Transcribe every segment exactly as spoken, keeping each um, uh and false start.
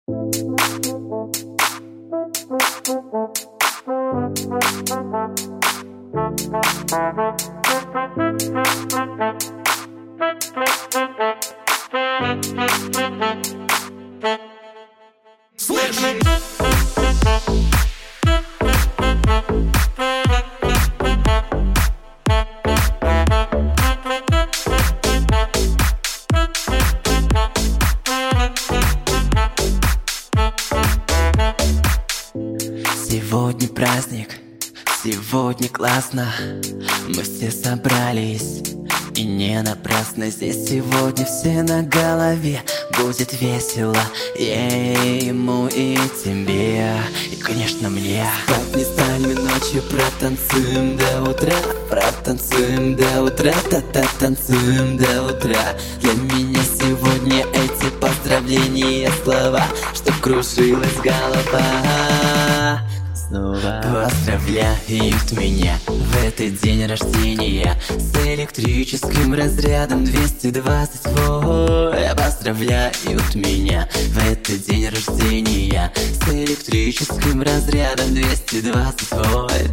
Сегодня праздник, сегодня классно. Мы все собрались, и не напрасно. Здесь сегодня все на голове. Будет весело ей, ему и тебе, и, конечно, мне. Спать не станем ночью, протанцуем до утра. Протанцуем до утра, та-та, танцуем до утра. Для меня сегодня эти поздравления слова, чтоб кружилась голова. Снова поздравляют меня в этот день рождения с электрическим разрядом двести двадцать вольт. Поздравляют меня в этот день рождения с электрическим разрядом двести двадцать вольт.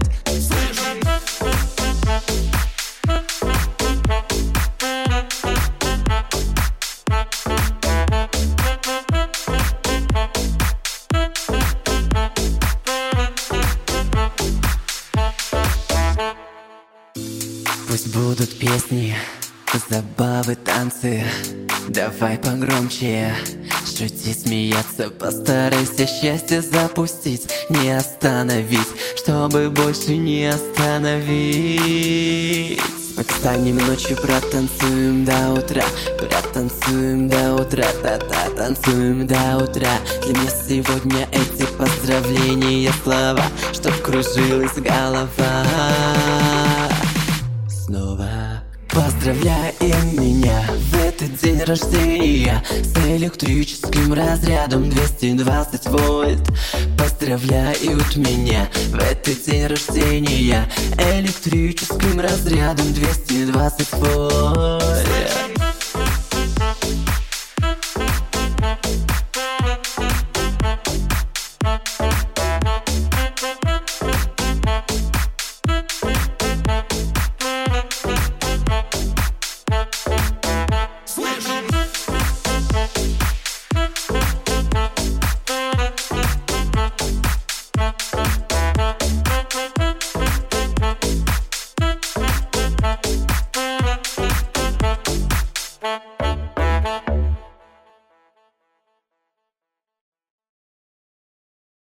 Пусть будут песни, забавы, танцы. Давай погромче шутить, смеяться. Постарайся счастье запустить, не остановить, чтобы больше не остановить. Встанем ночью, протанцуем до утра. Протанцуем до утра, та-та, танцуем до утра. Для меня сегодня эти поздравления слова, чтоб кружилась голова. Снова поздравляем меня в этот день рождения с электрическим разрядом двести двадцать вольт. Поздравляют меня в этот день рождения электрическим разрядом двести двадцать вольт.